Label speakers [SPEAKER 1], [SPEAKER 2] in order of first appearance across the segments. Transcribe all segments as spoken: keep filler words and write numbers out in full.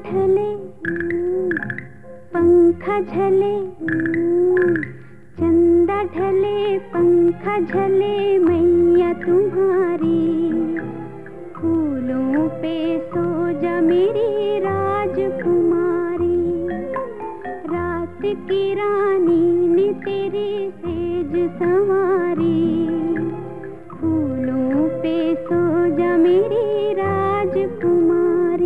[SPEAKER 1] ढले पंखा झले, चंदा ढले पंखा झले मैया तुम्हारी। फूलों पे सो जा मेरी राजकुमारी। रात की रानी ने तेरी सेज संवारी। फूलों पे सो जा मेरी राजकुमारी।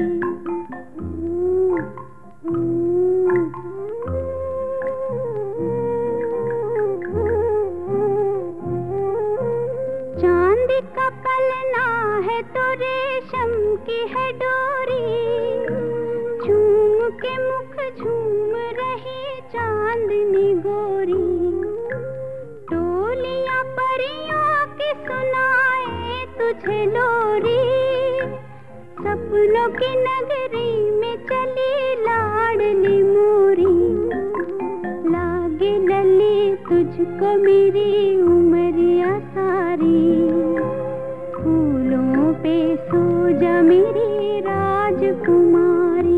[SPEAKER 1] चांद का पलना है तो रेशम की है डोरी। झूम के मुख झूम रही चांदनी गोरी। टोलियां परियों की सुनाए तुझे लोरी। सपनों की नगरी में चली लाडली मोरी। लागे लली तुझको मेरी उमरिया सारी। फूलों पे सो जा मेरी राजकुमारी।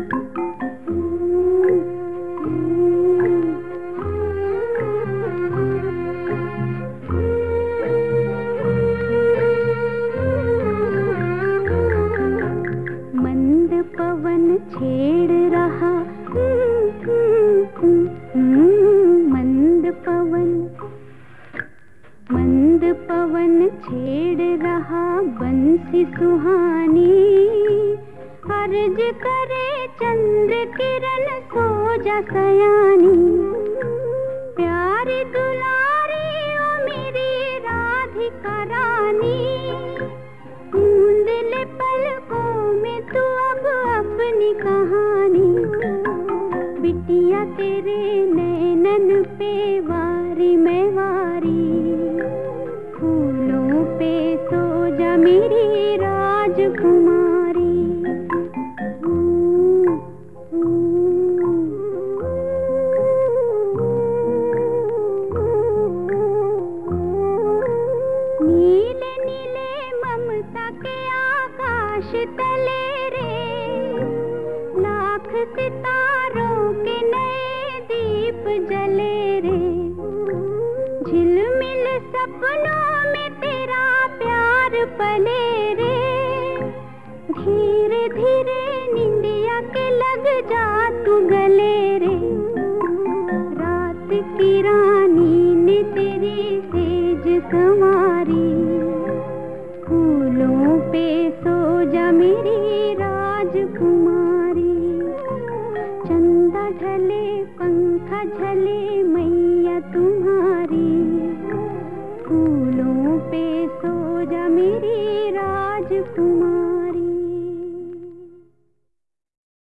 [SPEAKER 1] मंद पवन छेड़ रहा, मंद पवन मंद पवन छेड़ रहा बंसी सुहानी। अर्ज करे चंद्र किरण सो जा सयानी। प्यारी दुलारी ओ मेरी राधिका रानी। मूंद ले पलकों में तू अब अपनी कहानी। बिटिया तेरे नैनन पे वारी मैं वारी। फूलों पे सो जा मेरी राजकुमारी। नीले नीले ममता के आकाश तले रे। लाख सितारों के नए दीप जले रे। झिलमिल सपनों में तेरा प्यार पले रे। धीरे धीरे निंदिया के लग जा तू गले रे। रात की रानी ने तेरी सेज संवारी। फूलों पे सो जा मेरी राजकुमारी। चंदा ढले पंखा झले मैया तुम्हारी। फूलों पे सो जा मेरी राजकुमारी।